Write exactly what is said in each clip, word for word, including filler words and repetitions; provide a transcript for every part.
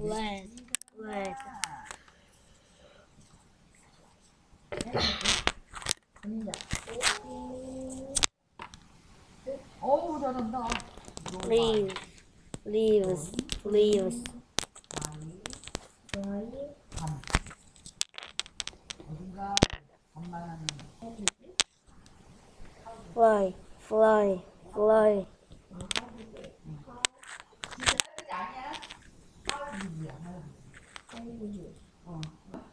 Flag. Flag. 어우 잘한다. Leaves. Leaves. Leaves. 감. 어딘가 간만하는. Fly. Fly. Fly. 아니야? 하울이야. 어.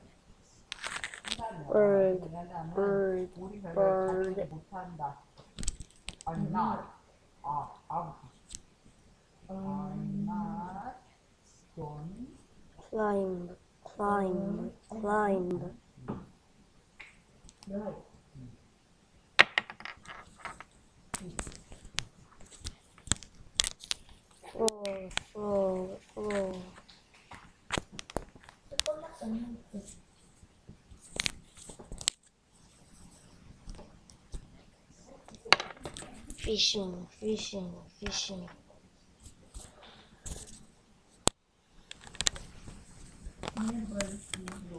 Bird. Bird. 우리가 Bird. 못한다. I'm not. 아, 아. I'm not. Don't. Climb. Climb. Climb. Fall. Fall. Fall. Fishing. Fishing. Fishing.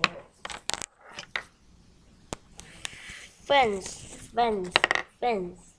Fence. Fence. Fence.